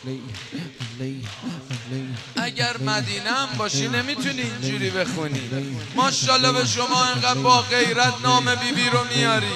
اگر مدینه هم باشی نمیتونی اینجوری بخونی. ماشاءالله به شما اینقدر با غیرت نام بیبی رو میاری.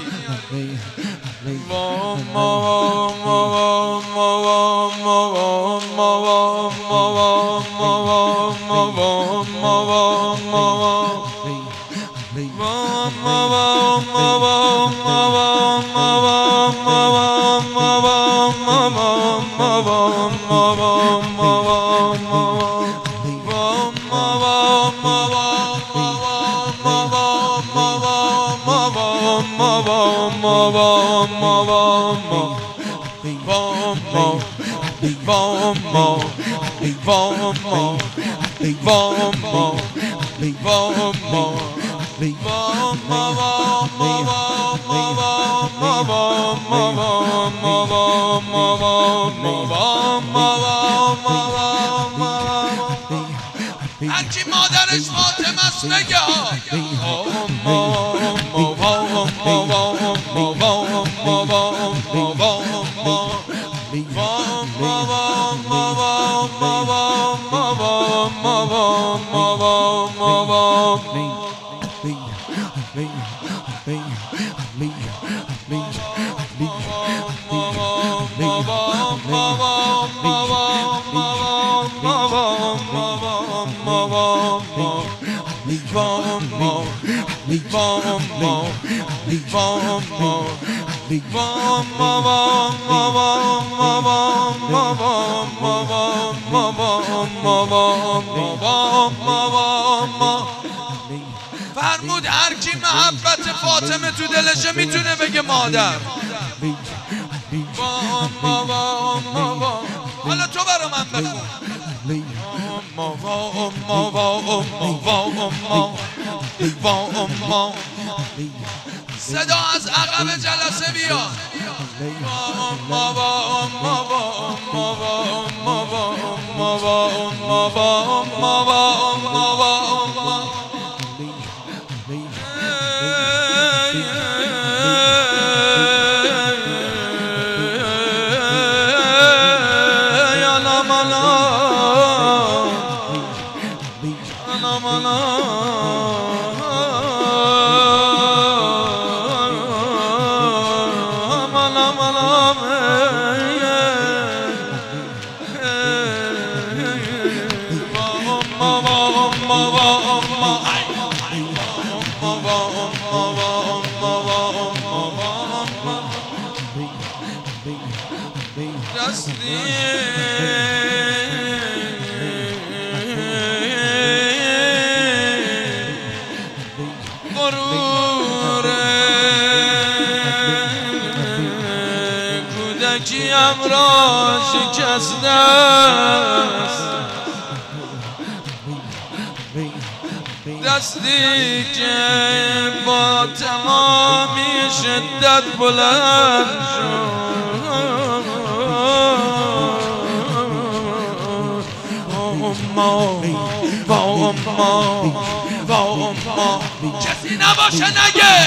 هرچی مادرش فاطمه است بگه فرمود هر کی محبت فاطمه تو دلشه میتونه بگه مادر. حالا تو برا من بخون. صدا از عقب جلسه بیاد. کودکیم را شکسته است، دستی که با تمامی شدت بلند کسی نباشه نگه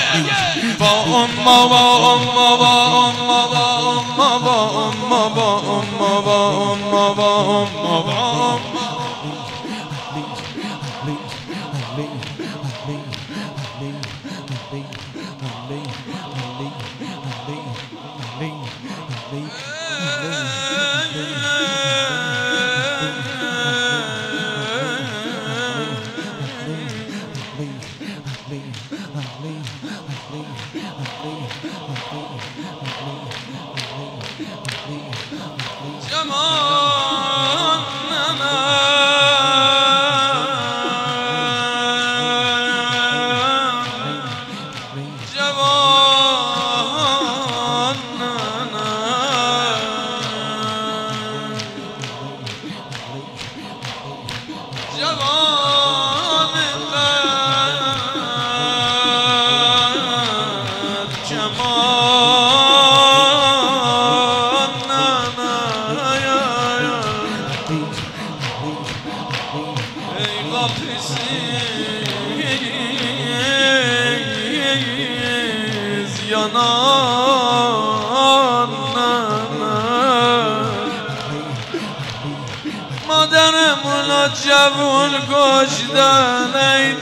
مادرمونو جوون کشتن ای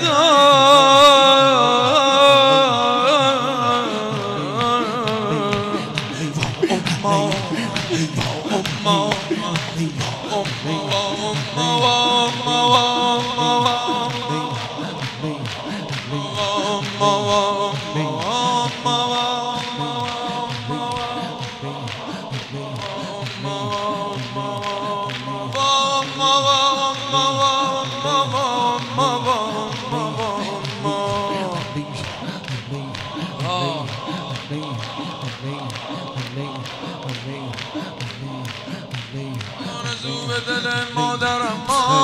آرزو به دل مادرم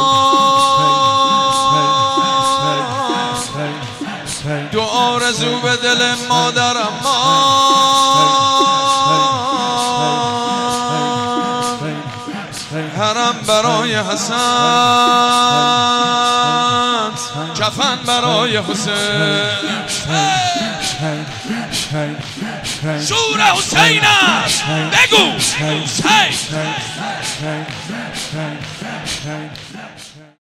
دو آرزو به دل مادرم حرم برای حسن کفن برای حسین شور حسینم بگو حسین